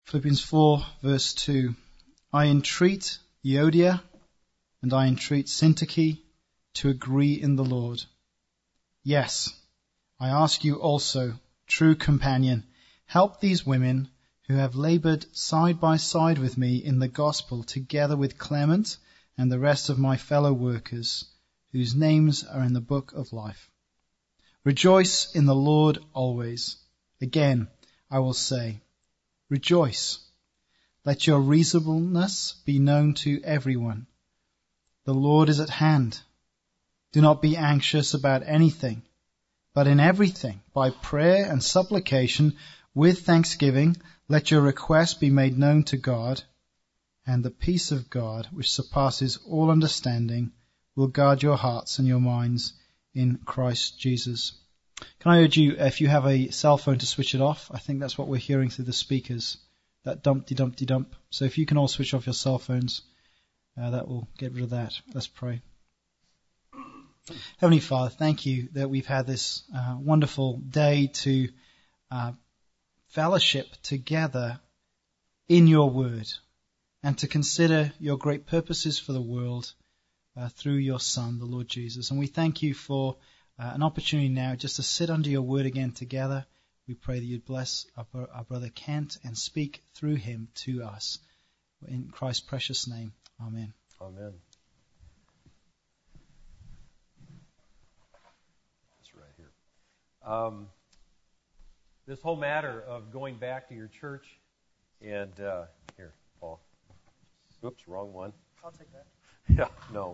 Philippians 4, verse 2. I entreat Euodia and I entreat Syntyche to agree in the Lord. Yes, I ask you also, true companion, help these women who have labored side by side with me in the gospel, together with Clement and the rest of my fellow workers, whose names are in the book of life. Rejoice in the Lord always. Again, I will say, rejoice. Let your reasonableness be known to everyone. The Lord is at hand. Do not be anxious about anything, but in everything, by prayer and supplication, with thanksgiving, let your requests be made known to God, and the peace of God, which surpasses all understanding, will guard your hearts and your minds in Christ Jesus. Can I urge you, if you have a cell phone, to switch it off? I think that's what we're hearing through the speakers, that dumpty-dumpty-dump. So if you can all switch off your cell phones, that will get rid of that. Let's pray. Heavenly Father, thank you that we've had this wonderful day to fellowship together in your word and to consider your great purposes for the world through your Son, the Lord Jesus. And we thank you for an opportunity now just to sit under your word again together. We pray that you'd bless our brother Kent and speak through him to us. In Christ's precious name, amen. Amen. That's right here. This whole matter of going back to your church and here, Paul. Oops, wrong one. I'll take that. Yeah, no.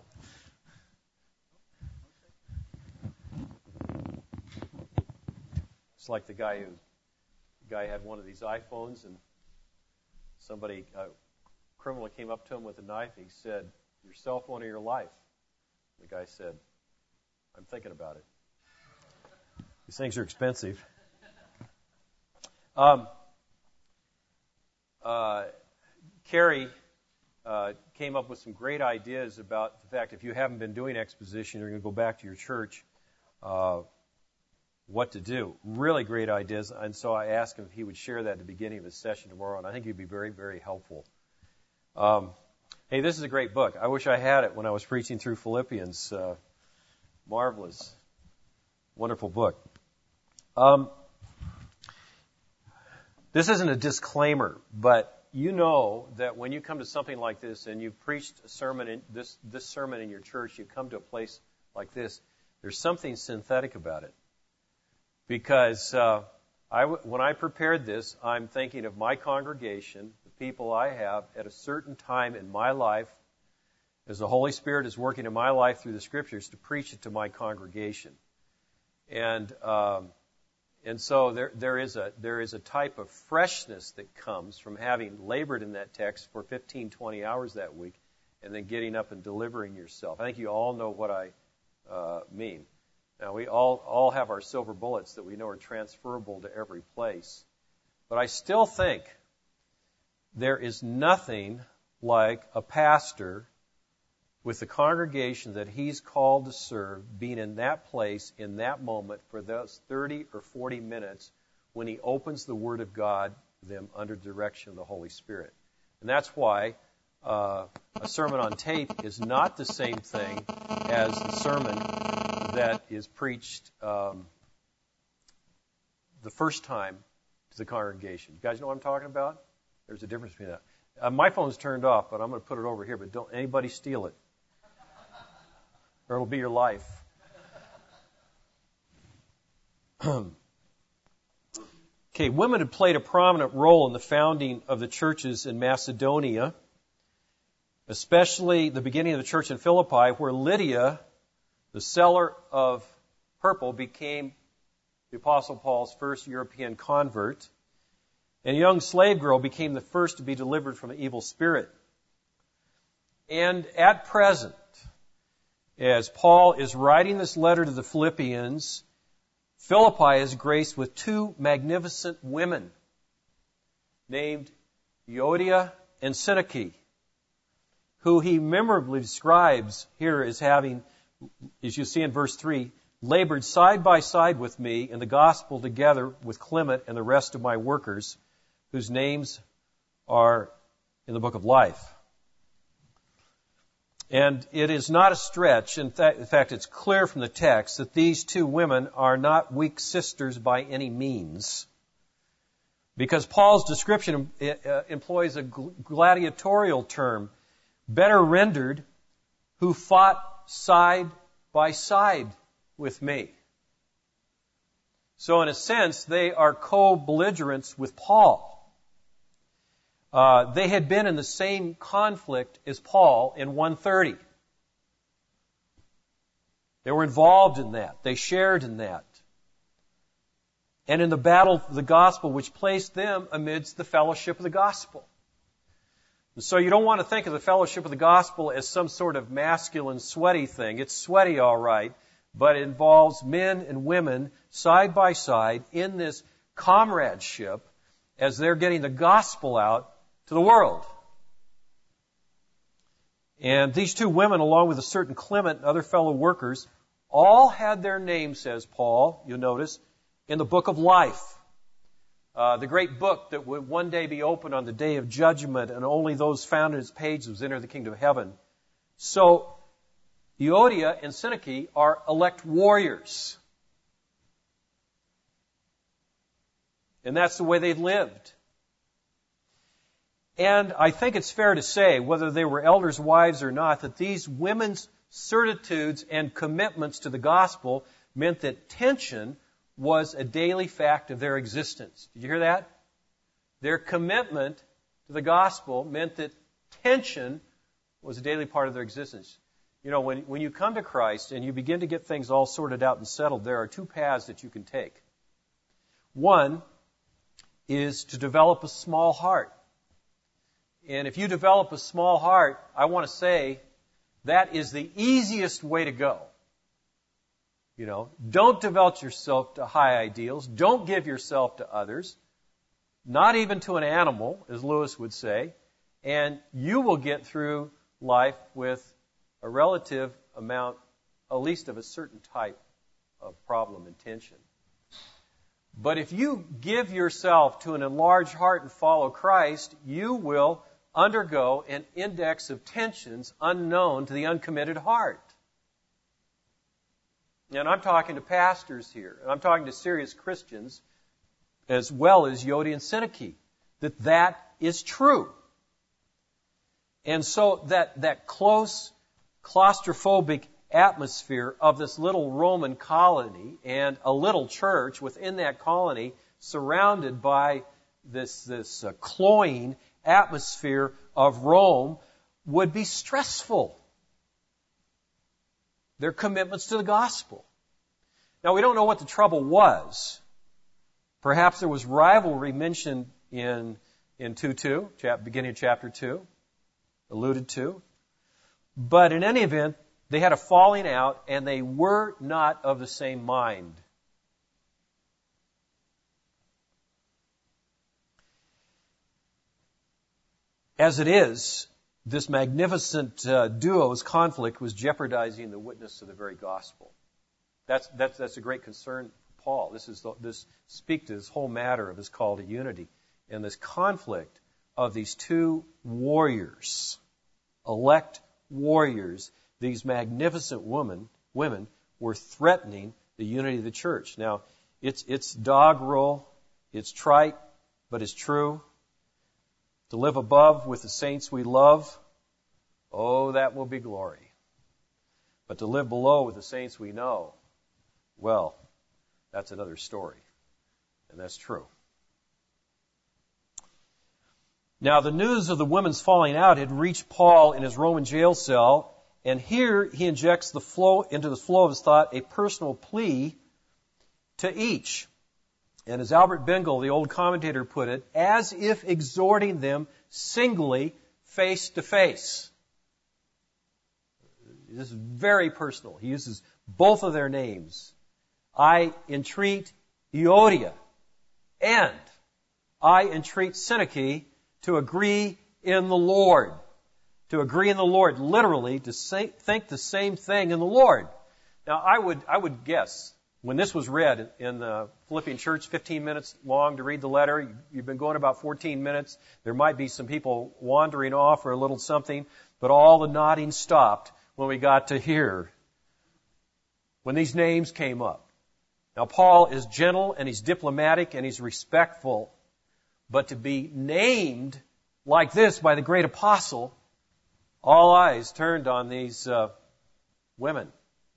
It's like the guy had one of these iPhones, and a criminal came up to him with a knife. He said, "Your cell phone or your life?" The guy said, "I'm thinking about it." These things are expensive. Carrie came up with some great ideas about the fact if you haven't been doing exposition, you're going to go back to your church, what to do. Really great ideas. And so I asked him if he would share that at the beginning of his session tomorrow, and I think he'd be very, very helpful. Hey, this is a great book. I wish I had it when I was preaching through Philippians. Marvelous. Wonderful book. This isn't a disclaimer, but you know that when you come to something like this and you've preached a sermon, this sermon in your church, you come to a place like this, there's something synthetic about it. Because when I prepared this, I'm thinking of my congregation, the people I have at a certain time in my life, as the Holy Spirit is working in my life through the Scriptures to preach it to my congregation. And so there is a type of freshness that comes from having labored in that text for 15, 20 hours that week and then getting up and delivering yourself. I think you all know what I mean. Now, we all have our silver bullets that we know are transferable to every place. But I still think there is nothing like a pastor with the congregation that he's called to serve, being in that place, in that moment, for those 30 or 40 minutes when he opens the Word of God to them under direction of the Holy Spirit. And that's why a sermon on tape is not the same thing as the sermon that is preached the first time to the congregation. You guys know what I'm talking about? There's a difference between that. My phone's turned off, but I'm going to put it over here, but don't anybody steal it, or it'll be your life. Okay, women had played a prominent role in the founding of the churches in Macedonia, especially the beginning of the church in Philippi, where Lydia, the seller of purple, became the Apostle Paul's first European convert, and a young slave girl became the first to be delivered from an evil spirit. And at present, as Paul is writing this letter to the Philippians, Philippi is graced with two magnificent women named Euodia and Syntyche, who he memorably describes here as having, as you see in verse 3, labored side by side with me in the gospel together with Clement and the rest of my workers, whose names are in the book of life. And it is not a stretch, in fact, it's clear from the text that these two women are not weak sisters by any means. Because Paul's description employs a gladiatorial term, better rendered, who fought side by side with me. So in a sense, they are co-belligerents with Paul. They had been in the same conflict as Paul in 130. They were involved in that. They shared in that. And in the battle of the gospel, which placed them amidst the fellowship of the gospel. And so you don't want to think of the fellowship of the gospel as some sort of masculine, sweaty thing. It's sweaty, all right, but it involves men and women side by side in this comradeship as they're getting the gospel out to the world. And these two women, along with a certain Clement and other fellow workers, all had their names, says Paul, you'll notice, in the book of life. The great book that would one day be opened on the day of judgment, and only those found in its pages enter the kingdom of heaven. So, Euodia and Syntyche are elect warriors. And that's the way they lived. And I think it's fair to say, whether they were elders' wives or not, that these women's certitudes and commitments to the gospel meant that tension was a daily fact of their existence. Did you hear that? Their commitment to the gospel meant that tension was a daily part of their existence. You know, when you come to Christ and you begin to get things all sorted out and settled, there are two paths that you can take. One is to develop a small heart. And if you develop a small heart, I want to say that is the easiest way to go. You know, don't devote yourself to high ideals. Don't give yourself to others. Not even to an animal, as Lewis would say. And you will get through life with a relative amount, at least of a certain type of problem and tension. But if you give yourself to an enlarged heart and follow Christ, you will undergo an index of tensions unknown to the uncommitted heart. And I'm talking to pastors here, and I'm talking to serious Christians, as well as Euodia and Syntyche, that is true. And so that close, claustrophobic atmosphere of this little Roman colony and a little church within that colony surrounded by this cloying atmosphere of Rome would be stressful. Their commitments to the gospel. Now, we don't know what the trouble was. Perhaps there was rivalry mentioned in 2:2, beginning of chapter 2, alluded to. But in any event, they had a falling out, and they were not of the same mind. As it is, this magnificent duo's conflict was jeopardizing the witness of the very gospel. That's a great concern for Paul. This speaks to this whole matter of his call to unity. And this conflict of these two warriors, elect warriors, these magnificent women were threatening the unity of the church. Now, it's doggerel, it's trite, but it's true. To live above with the saints we love, oh, that will be glory. But to live below with the saints we know, well, that's another story. And that's true. Now, the news of the women's falling out had reached Paul in his Roman jail cell, and here he injects into the flow of his thought a personal plea to each. And as Albert Bengel, the old commentator, put it, as if exhorting them singly, face to face. This is very personal. He uses both of their names. I entreat Euodia, and I entreat Syntyche to agree in the Lord. To agree in the Lord, literally, to think the same thing in the Lord. Now, I would guess When this was read in the Philippian church, 15 minutes long to read the letter, you've been going about 14 minutes. There might be some people wandering off or a little something, but all the nodding stopped when we got to here, when these names came up. Now, Paul is gentle and he's diplomatic and he's respectful, but to be named like this by the great apostle, all eyes turned on these women.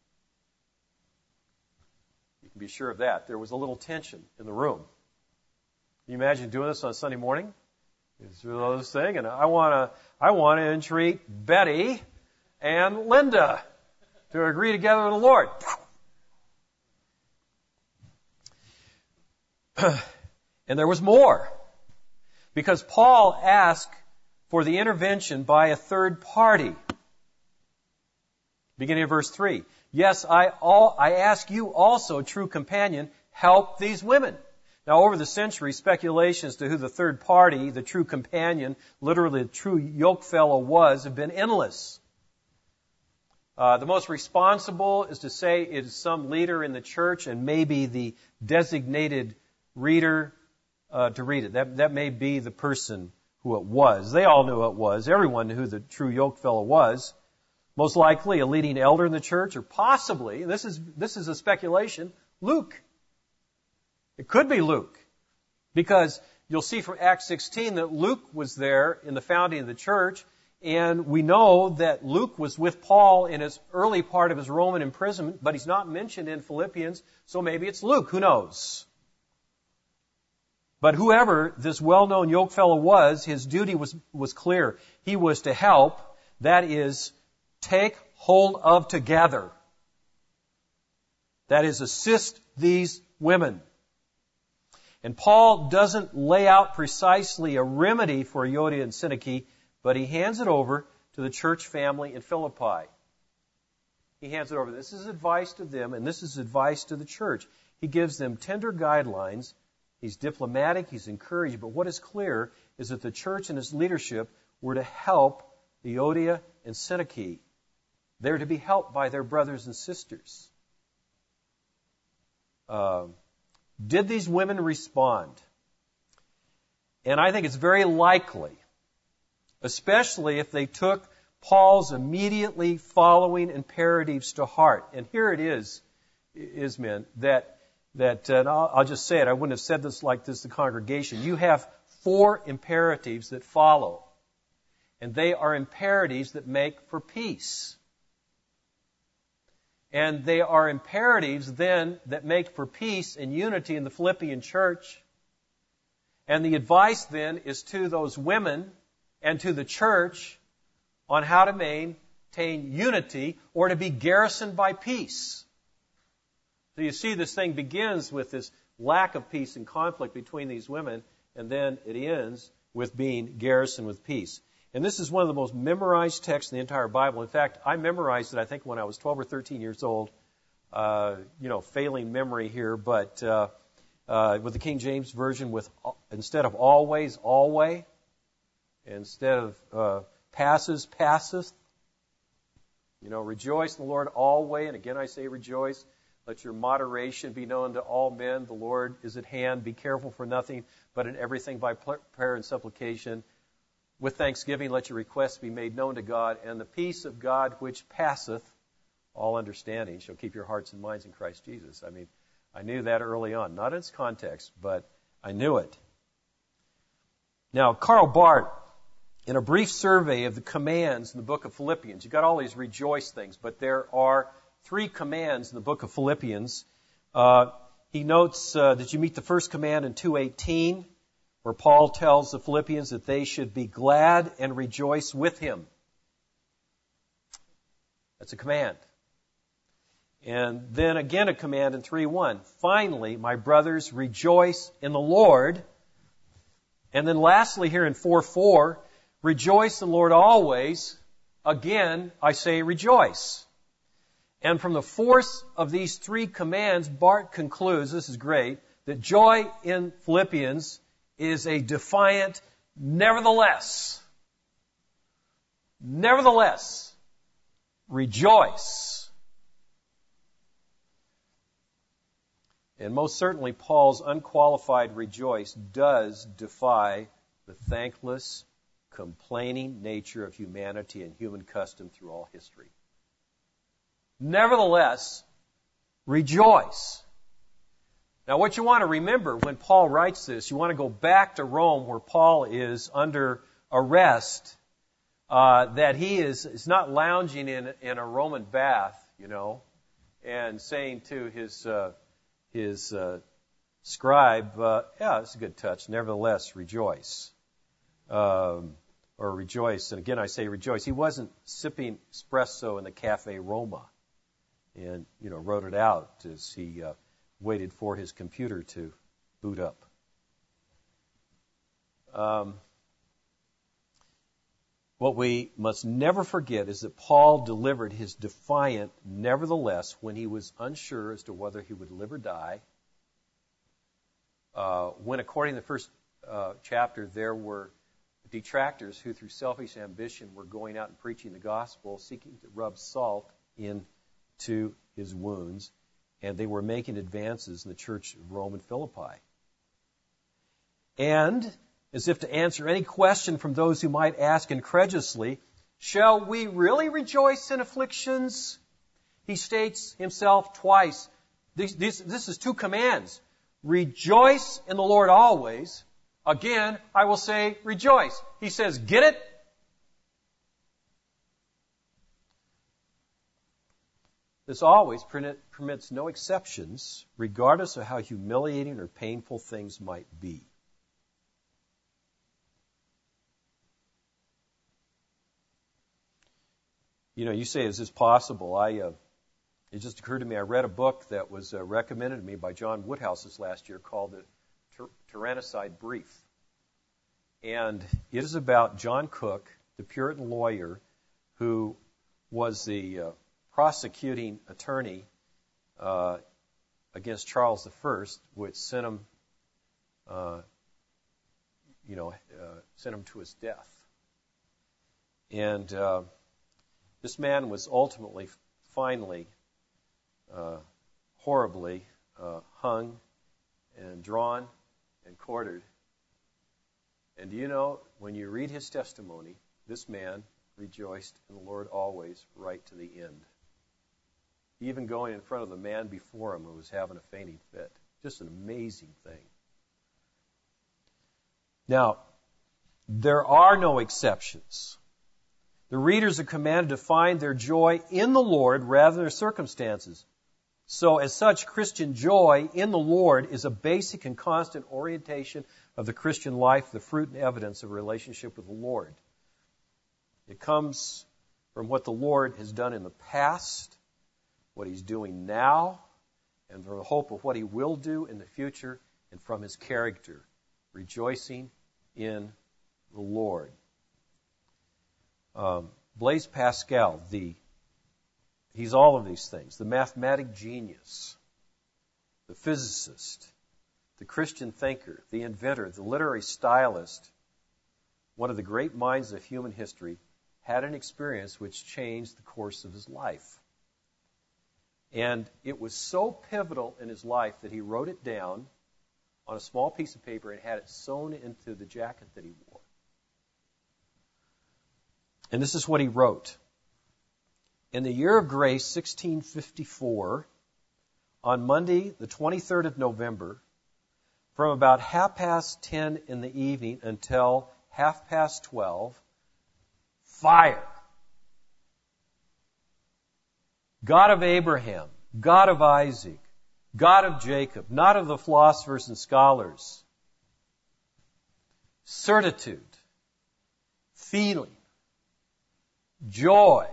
You can be sure of that. There was a little tension in the room. Can you imagine doing this on Sunday morning? It's one of those things, and I want to entreat Betty and Linda to agree together with the Lord. And there was more, because Paul asked for the intervention by a third party. Beginning of verse 3. Yes, I ask you also, true companion, help these women. Now, over the centuries, speculation as to who the third party, the true companion, literally the true yokefellow was, have been endless. The most responsible is to say it is some leader in the church and maybe the designated reader to read it. That may be the person who it was. They all knew who it was. Everyone knew who the true yokefellow was. Most likely a leading elder in the church, or possibly, this is a speculation, Luke. It could be Luke, because you'll see from Acts 16 that Luke was there in the founding of the church, and we know that Luke was with Paul in his early part of his Roman imprisonment, but he's not mentioned in Philippians, so maybe it's Luke, who knows? But whoever this well-known yokefellow was, his duty was clear. He was to help, that is, take hold of together. That is, assist these women. And Paul doesn't lay out precisely a remedy for Euodia and Syntyche, but he hands it over to the church family in Philippi. He hands it over. This is advice to them, and this is advice to the church. He gives them tender guidelines. He's diplomatic, he's encouraged, but what is clear is that the church and its leadership were to help Euodia and Syntyche. They're to be helped by their brothers and sisters. Did these women respond? And I think it's very likely, especially if they took Paul's immediately following imperatives to heart. And here it is men, and I'll just say it, I wouldn't have said this like this to the congregation. You have 4 imperatives that follow. And they are imperatives that make for peace. And they are imperatives then that make for peace and unity in the Philippian church. And the advice then is to those women and to the church on how to maintain unity or to be garrisoned by peace. So you see, this thing begins with this lack of peace and conflict between these women, and then it ends with being garrisoned with peace. And this is one of the most memorized texts in the entire Bible. In fact, I memorized it, I think, when I was 12 or 13 years old. Failing memory here, but with the King James Version, with instead of always, alway. Instead of passes, passeth. Rejoice in the Lord alway. And again I say rejoice. Let your moderation be known to all men. The Lord is at hand. Be careful for nothing, but in everything by prayer and supplication. With thanksgiving, let your requests be made known to God, and the peace of God which passeth all understanding shall keep your hearts and minds in Christ Jesus. I knew that early on. Not in its context, but I knew it. Now, Karl Barth, in a brief survey of the commands in the book of Philippians, you've got all these rejoice things, but there are 3 commands in the book of Philippians. He notes that you meet the first command in 2:18, where Paul tells the Philippians that they should be glad and rejoice with him. That's a command. And then again a command in 3:1. Finally, my brothers, rejoice in the Lord. And then lastly here in 4:4, rejoice in the Lord always. Again, I say rejoice. And from the fourth of these 3 commands, Barth concludes, this is great, that joy in Philippians is a defiant nevertheless. Nevertheless, rejoice. And most certainly Paul's unqualified rejoice does defy the thankless, complaining nature of humanity and human custom through all history. Nevertheless, rejoice. Now what you want to remember when Paul writes this, you want to go back to Rome where Paul is under arrest, that he is not lounging in a Roman bath, and saying to his scribe, yeah, it's a good touch, nevertheless, rejoice. Or rejoice. And again, I say rejoice. He wasn't sipping espresso in the Cafe Roma and, wrote it out as he waited for his computer to boot up. What we must never forget is that Paul delivered his defiant nevertheless when he was unsure as to whether he would live or die. When, according to the first chapter, there were detractors who, through selfish ambition, were going out and preaching the gospel, seeking to rub salt into his wounds, and they were making advances in the church of Rome and Philippi. And, as if to answer any question from those who might ask incredulously, shall we really rejoice in afflictions? He states himself twice. This is two commands. Rejoice in the Lord always. Again, I will say rejoice. He says, get it? This always permits no exceptions, regardless of how humiliating or painful things might be. You say, is this possible? It just occurred to me, I read a book that was recommended to me by John Woodhouse this last year called The Tyrannicide Brief. And it is about John Cook, the Puritan lawyer who was the prosecuting attorney against Charles I, which sent him to his death. And this man was ultimately, finally, horribly hung and drawn and quartered. And do you know, when you read his testimony, this man rejoiced in the Lord always, right to the end. Even going in front of the man before him who was having a fainting fit. Just an amazing thing. Now, there are no exceptions. The readers are commanded to find their joy in the Lord rather than their circumstances. So, as such, Christian joy in the Lord is a basic and constant orientation of the Christian life, the fruit and evidence of a relationship with the Lord. It comes from what the Lord has done in the past, what He's doing now, and from the hope of what He will do in the future, and from His character, rejoicing in the Lord. Blaise Pascal, he's all of these things. The mathematic genius, the physicist, the Christian thinker, the inventor, the literary stylist, one of the great minds of human history, had an experience which changed the course of his life. And it was so pivotal in his life that he wrote it down on a small piece of paper and had it sewn into the jacket that he wore. And this is what he wrote. In the year of grace, 1654, on Monday, the 23rd of November, from about 10:30 in the evening until 12:30, fire. God of Abraham, God of Isaac, God of Jacob, not of the philosophers and scholars. Certitude, feeling, joy,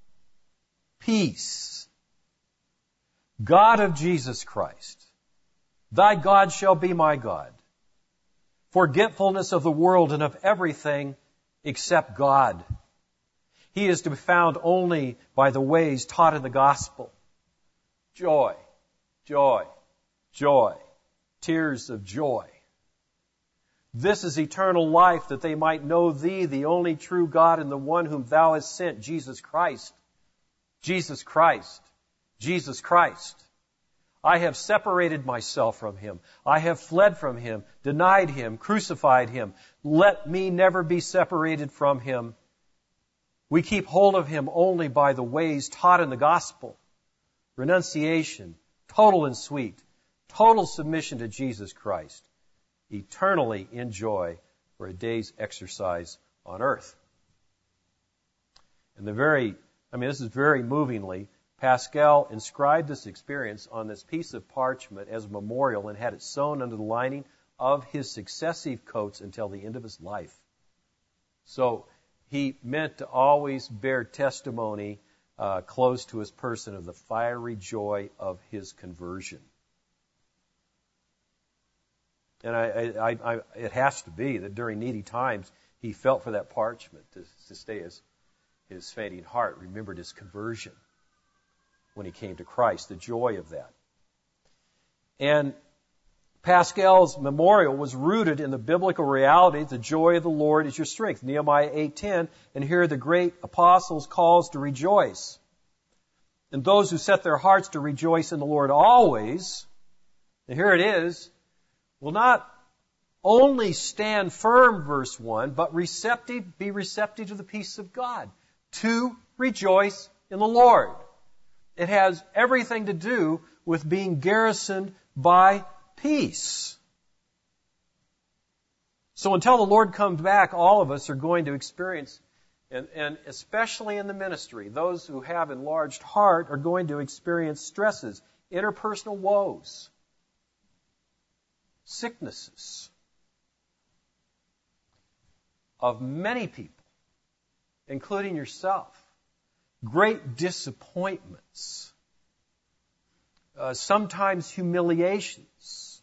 peace. God of Jesus Christ, thy God shall be my God. Forgetfulness of the world and of everything except God. He is to be found only by the ways taught in the gospel. Joy, joy, joy, tears of joy. This is eternal life, that they might know Thee, the only true God, and the one whom Thou hast sent, Jesus Christ. Jesus Christ. Jesus Christ. I have separated myself from him. I have fled from him, denied him, crucified him. Let me never be separated from him. We keep hold of him only by the ways taught in the gospel. Renunciation, total and sweet, total submission to Jesus Christ, eternally in joy for a day's exercise on earth. And this is very movingly, Pascal inscribed this experience on this piece of parchment as a memorial and had it sewn under the lining of his successive coats until the end of his life. So he meant to always bear testimony close to his person of the fiery joy of his conversion. And it has to be that during needy times he felt for that parchment to stay his fainting heart, remembered his conversion when he came to Christ, the joy of that. And Pascal's memorial was rooted in the biblical reality, the joy of the Lord is your strength, Nehemiah 8:10, and here the great apostles calls to rejoice. And those who set their hearts to rejoice in the Lord always, and here it is, will not only stand firm, verse 1, but be receptive to the peace of God, to rejoice in the Lord. It has everything to do with being garrisoned by peace. So until the Lord comes back, all of us are going to experience, and especially in the ministry, those who have enlarged heart are going to experience stresses, interpersonal woes, sicknesses of many people, including yourself. Great disappointments, sometimes humiliations,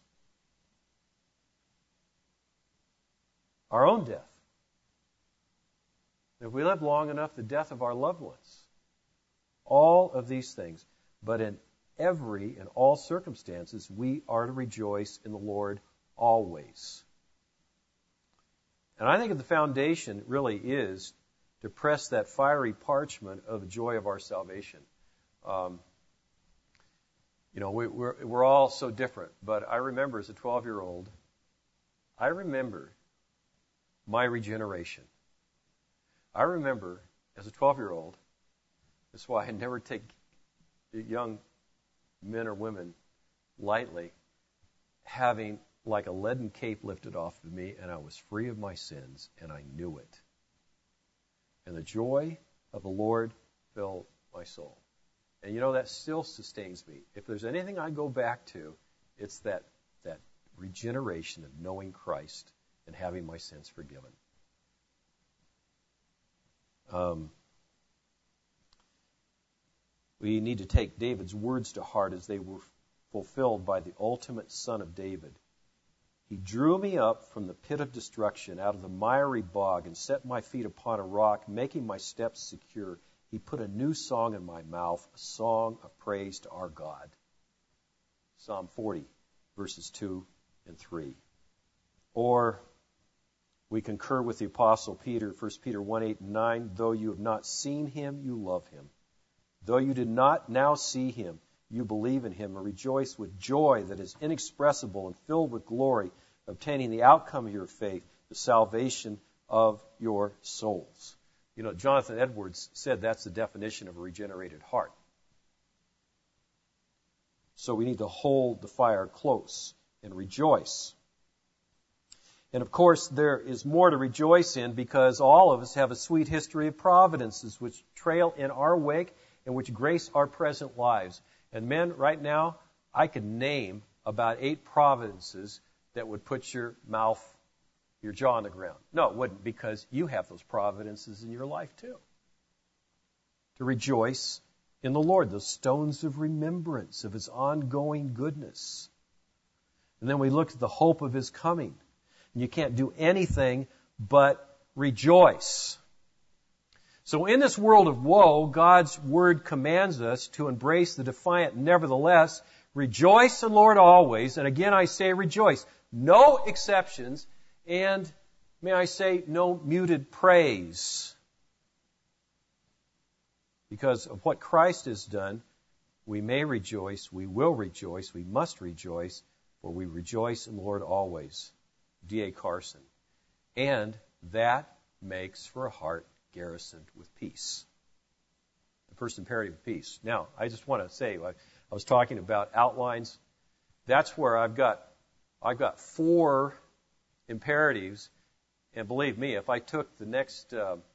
our own death. If we live long enough, the death of our loved ones. All of these things. But in all circumstances, we are to rejoice in the Lord always. And I think the foundation really is to press that fiery parchment of the joy of our salvation. We're all so different, but I remember as a 12-year-old, I remember my regeneration. I remember as a 12-year-old, that's why I never take young men or women lightly, having like a leaden cape lifted off of me, and I was free of my sins, and I knew it. And the joy of the Lord filled my soul. And that still sustains me. If there's anything I go back to, it's that regeneration of knowing Christ and having my sins forgiven. We need to take David's words to heart as they were fulfilled by the ultimate Son of David. He drew me up from the pit of destruction, out of the miry bog, and set my feet upon a rock, making my steps secure. He put a new song in my mouth, a song of praise to our God. Psalm 40, verses 2 and 3. Or we concur with the Apostle Peter, 1 Peter 1, 8 and 9. Though you have not seen him, you love him. Though you did not now see him, you believe in him and rejoice with joy that is inexpressible and filled with glory, obtaining the outcome of your faith, the salvation of your souls. Jonathan Edwards said that's the definition of a regenerated heart. So we need to hold the fire close and rejoice. And of course, there is more to rejoice in because all of us have a sweet history of providences which trail in our wake and which grace our present lives. And men, right now, I could name about 8 providences that would put your jaw on the ground. No, it wouldn't, because you have those providences in your life too. To rejoice in the Lord, those stones of remembrance of his ongoing goodness. And then we look at the hope of his coming. And you can't do anything but rejoice. So in this world of woe, God's word commands us to embrace the defiant nevertheless. Rejoice in the Lord always. And again, I say rejoice. No exceptions. And may I say, no muted praise. Because of what Christ has done, we may rejoice, we will rejoice, we must rejoice, for we rejoice in the Lord always. D.A. Carson. And that makes for a heart garrisoned with peace. The first imperative of peace. Now, I just want to say, I was talking about outlines. That's where I've got 4 imperatives. And believe me, if I took the next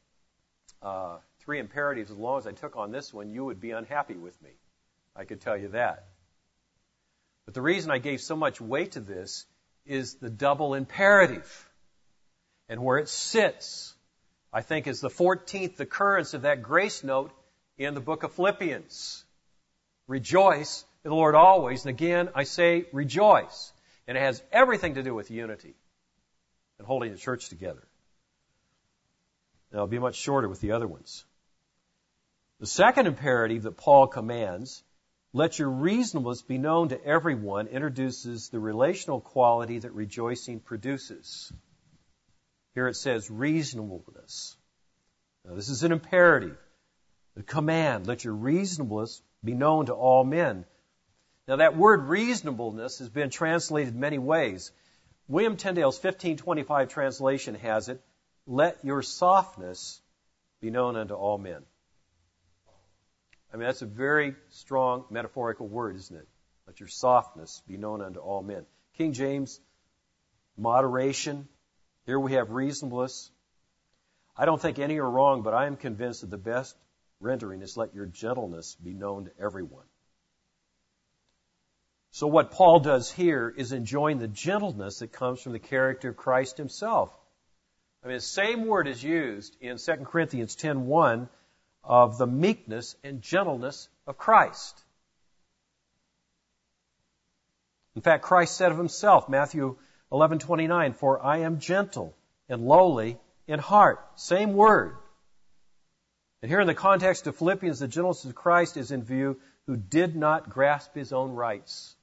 3 imperatives as long as I took on this one, you would be unhappy with me. I could tell you that. But the reason I gave so much weight to this is the double imperative. And where it sits, I think, is the 14th occurrence of that grace note in the book of Philippians. Rejoice in the Lord always. And again, I say rejoice. And it has everything to do with unity and holding the church together. Now, it'll be much shorter with the other ones. The second imperative that Paul commands, let your reasonableness be known to everyone, introduces the relational quality that rejoicing produces. Here it says reasonableness. Now, this is an imperative, a command. Let your reasonableness be known to all men. Now, that word reasonableness has been translated many ways. William Tyndale's 1525 translation has it, let your softness be known unto all men. I mean, that's a very strong metaphorical word, isn't it? Let your softness be known unto all men. King James, moderation. Here we have reasonableness. I don't think any are wrong, but I am convinced that the best rendering is let your gentleness be known to everyone. So what Paul does here is enjoin the gentleness that comes from the character of Christ himself. I mean, the same word is used in 2 Corinthians 10:1 of the meekness and gentleness of Christ. In fact, Christ said of himself, Matthew 11:29, for I am gentle and lowly in heart. Same word. And here in the context of Philippians, the gentleness of Christ is in view, who did not grasp his own rights.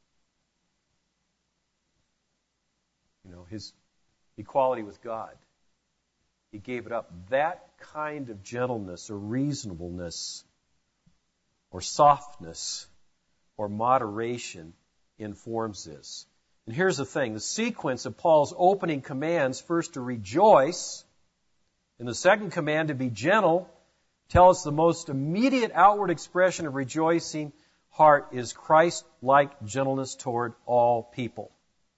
You know, his equality with God. He gave it up. That kind of gentleness or reasonableness or softness or moderation informs this. And here's the thing. The sequence of Paul's opening commands, first to rejoice, and the second command to be gentle, tell us the most immediate outward expression of rejoicing heart is Christ-like gentleness toward all people.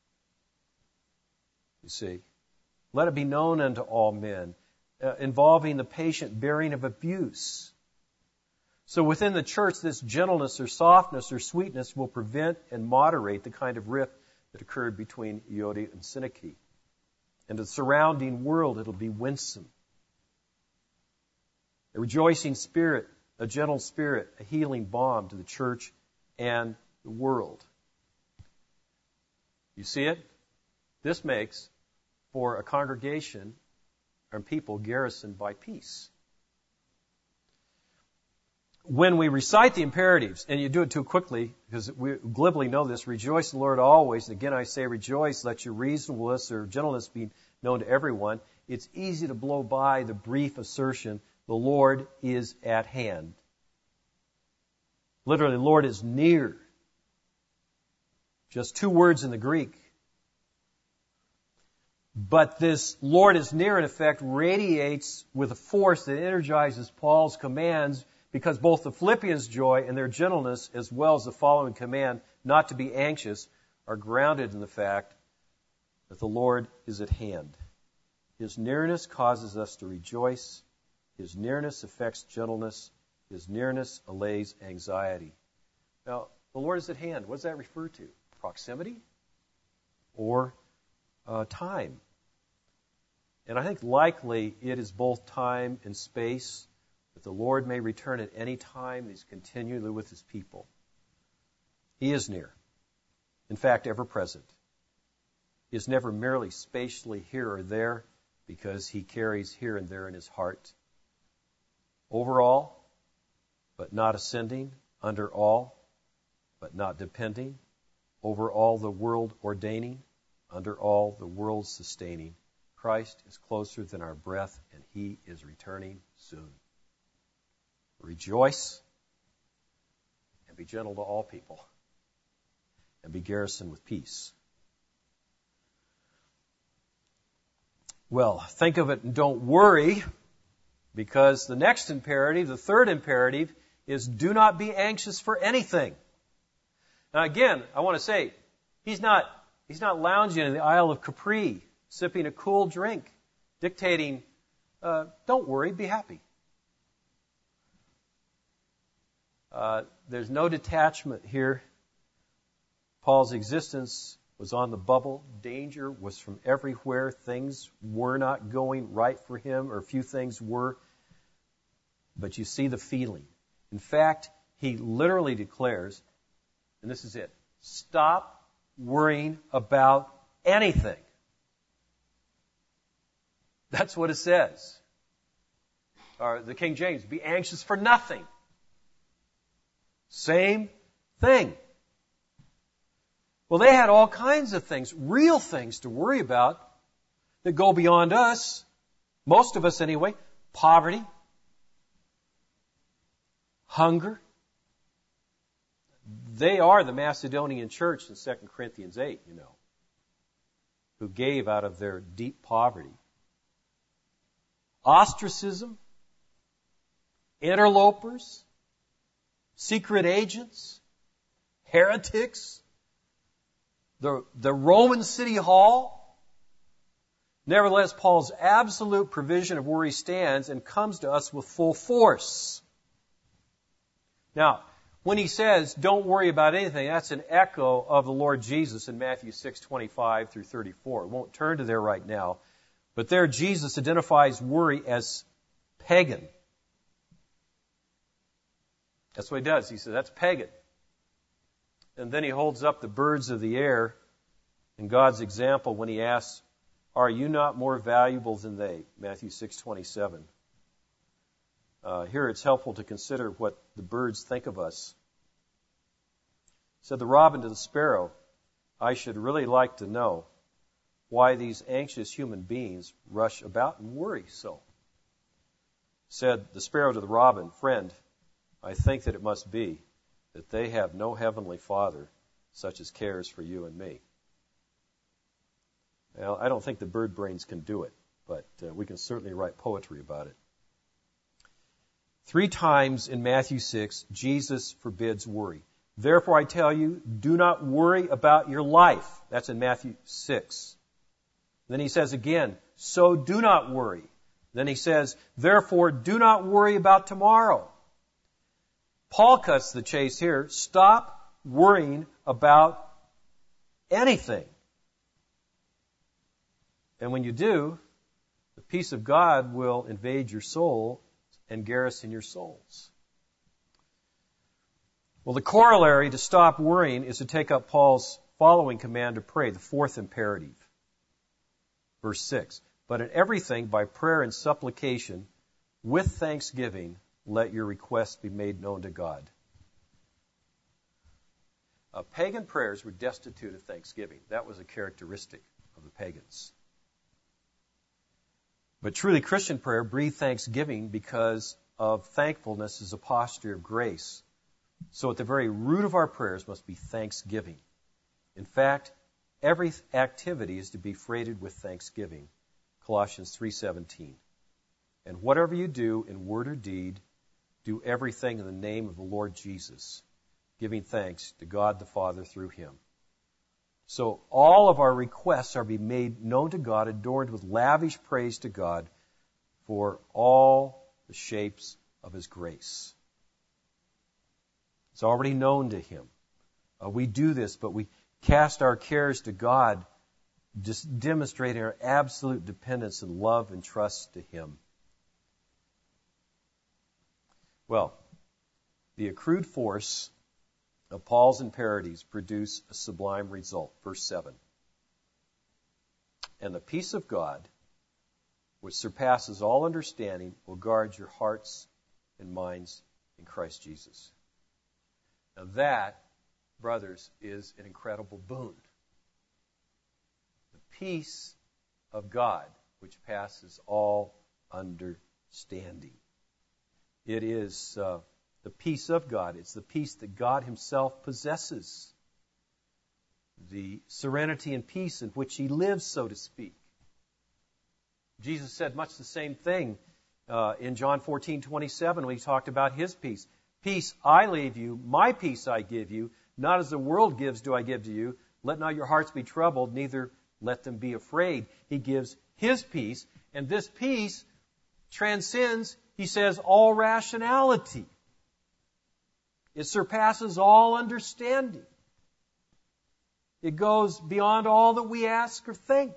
You see, let it be known unto all men, involving the patient bearing of abuse. So within the church, this gentleness or softness or sweetness will prevent and moderate the kind of rift that occurred between Euodia and Syntyche. And the surrounding world, it'll be winsome. A rejoicing spirit, a gentle spirit, a healing balm to the church and the world. You see it? This makes for a congregation and people garrisoned by peace. When we recite the imperatives, and you do it too quickly, because we glibly know this, rejoice in the Lord always, and again I say rejoice, let your reasonableness or gentleness be known to everyone, it's easy to blow by the brief assertion, the Lord is at hand. Literally, the Lord is near. Just 2 words in the Greek. But this Lord is near, in effect, radiates with a force that energizes Paul's commands, because both the Philippians' joy and their gentleness, as well as the following command, not to be anxious, are grounded in the fact that the Lord is at hand. His nearness causes us to rejoice. His nearness affects gentleness. His nearness allays anxiety. Now, the Lord is at hand. What does that refer to? Proximity? Or time? And I think likely it is both time and space, that the Lord may return at any time. He's continually with his people. He is near. In fact, ever present. He is never merely spatially here or there, because he carries here and there in his heart. Over all, but not ascending. Under all, but not depending. Over all the world ordaining. Under all the world sustaining. Christ is closer than our breath, and he is returning soon. Rejoice and be gentle to all people, and be garrisoned with peace. Well, think of it and don't worry, because the next imperative, the third imperative, is do not be anxious for anything. Now again, I want to say, he's not lounging in the Isle of Capri, sipping a cool drink, dictating, don't worry, be happy. There's no detachment here. Paul's existence was on the bubble. Danger was from everywhere. Things were not going right for him, or a few things were. But you see the feeling. In fact, he literally declares, and this is it, stop worrying about anything. That's what it says. Or the King James, be anxious for nothing. Same thing. Well, they had all kinds of things, real things to worry about that go beyond us, most of us anyway. Poverty, hunger. They are the Macedonian church in 2 Corinthians 8, who gave out of their deep poverty. Ostracism, interlopers, secret agents, heretics, the Roman city hall. Nevertheless, Paul's absolute provision of worry stands and comes to us with full force. Now, when he says, don't worry about anything, that's an echo of the Lord Jesus in Matthew 6:25 through 34. We won't turn to there right now. But there Jesus identifies worry as pagan. That's what he does. He says, that's pagan. And then he holds up the birds of the air in God's example when he asks, are you not more valuable than they? Matthew 6:27. Here it's helpful to consider what the birds think of us. Said the robin to the sparrow, I should really like to know why these anxious human beings rush about and worry so. Said the sparrow to the robin, friend, I think that it must be that they have no heavenly Father such as cares for you and me. Well, I don't think the bird brains can do it, but we can certainly write poetry about it. 3 times in Matthew 6, Jesus forbids worry. Therefore, I tell you, do not worry about your life. That's in Matthew 6. Then he says again, so do not worry. Then he says, therefore, do not worry about tomorrow. Paul cuts the chase here. Stop worrying about anything. And when you do, the peace of God will invade your soul and garrison your souls. Well, the corollary to stop worrying is to take up Paul's following command to pray, the 4th imperative. Verse 6, but in everything by prayer and supplication, with thanksgiving, let your requests be made known to God. Pagan prayers were destitute of thanksgiving. That was a characteristic of the pagans. But truly Christian prayer breathed thanksgiving because of thankfulness as a posture of grace. So at the very root of our prayers must be thanksgiving. In fact, every activity is to be freighted with thanksgiving. Colossians 3:17. And whatever you do in word or deed, do everything in the name of the Lord Jesus, giving thanks to God the Father through him. So all of our requests are being made known to God, adorned with lavish praise to God for all the shapes of his grace. It's already known to him. We do this, but we cast our cares to God, just demonstrating our absolute dependence and love and trust to him. Well, the accrued force of Paul's imperatives produce a sublime result. Verse 7. And the peace of God, which surpasses all understanding, will guard your hearts and minds in Christ Jesus. Now that, brothers, is an incredible boon. The peace of God, which passes all understanding. It is the peace of God. It's the peace that God himself possesses. The serenity and peace in which he lives, so to speak. Jesus said much the same thing in John 14:27 when he talked about his peace. Peace I leave you, my peace I give you, not as the world gives do I give to you. Let not your hearts be troubled, neither let them be afraid. He gives his peace, and this peace transcends, he says, all rationality. It surpasses all understanding. It goes beyond all that we ask or think.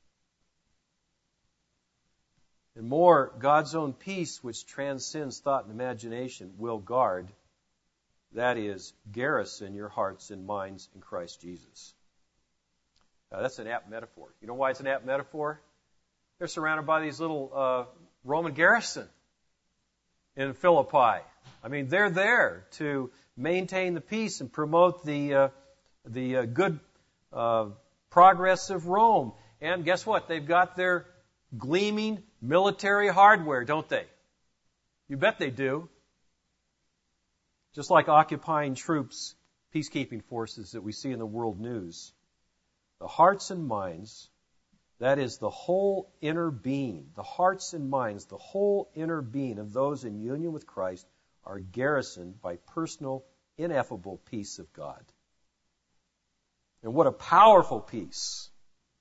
And more, God's own peace, which transcends thought and imagination, will guard, that is, garrison your hearts and minds in Christ Jesus. That's an apt metaphor. You know why it's an apt metaphor? They're surrounded by these little Roman garrison in Philippi. I mean, they're there to maintain the peace and promote the good progress of Rome. And guess what? They've got their gleaming military hardware, don't they? You bet they do. Just like occupying troops, peacekeeping forces that we see in the world news. The hearts and minds, that is the whole inner being, the hearts and minds, the whole inner being of those in union with Christ are garrisoned by personal, ineffable peace of God. And what a powerful peace.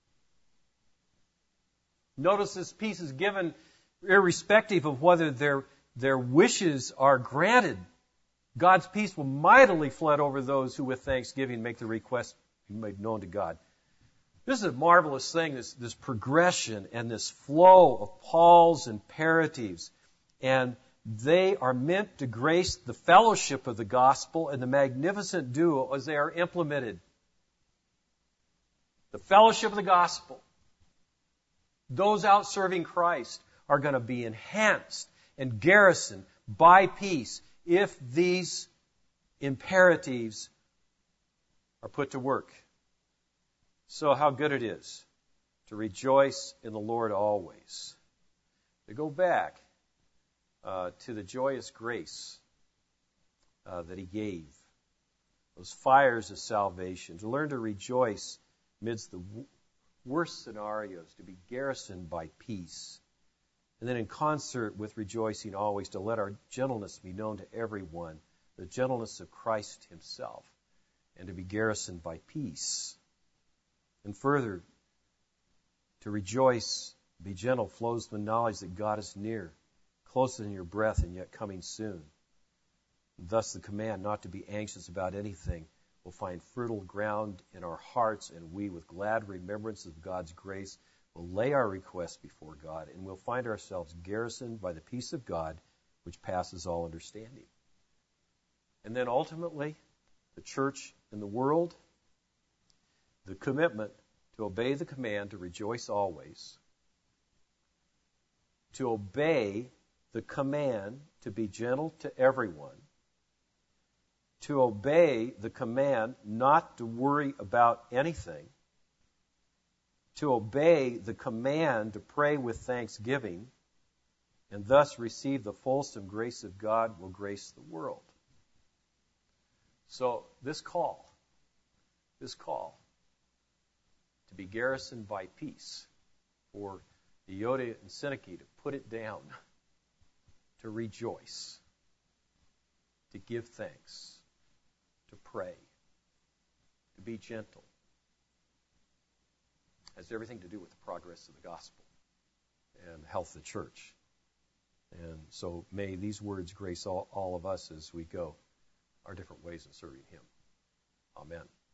Notice this peace is given irrespective of whether their wishes are granted. God's peace will mightily flood over those who with thanksgiving make the request made known to God. This is a marvelous thing, this progression and this flow of Paul's imperatives. And they are meant to grace the fellowship of the gospel and the magnificent duo as they are implemented. The fellowship of the gospel. Those out serving Christ are going to be enhanced and garrisoned by peace if these imperatives are put to work. So how good it is to rejoice in the Lord always. To go back to the joyous grace that he gave. Those fires of salvation. To learn to rejoice amidst the worst scenarios. To be garrisoned by peace. And then in concert with rejoicing always, to let our gentleness be known to everyone. The gentleness of Christ himself. And to be garrisoned by peace. And further, to rejoice, be gentle, flows the knowledge that God is near, closer than your breath and yet coming soon. Thus the command not to be anxious about anything will find fertile ground in our hearts, and we, with glad remembrance of God's grace, will lay our requests before God, and we'll find ourselves garrisoned by the peace of God, which passes all understanding. And then ultimately, the church in the world, the commitment to obey the command to rejoice always, to obey the command to be gentle to everyone, to obey the command not to worry about anything, to obey the command to pray with thanksgiving, and thus receive the fulsome grace of God will grace the world. So this call to be garrisoned by peace, for Euodia and Syntyche to put it down, to rejoice, to give thanks, to pray, to be gentle, has everything to do with the progress of the gospel and the health of the church. And so may these words grace all of us as we go our different ways in serving him. Amen.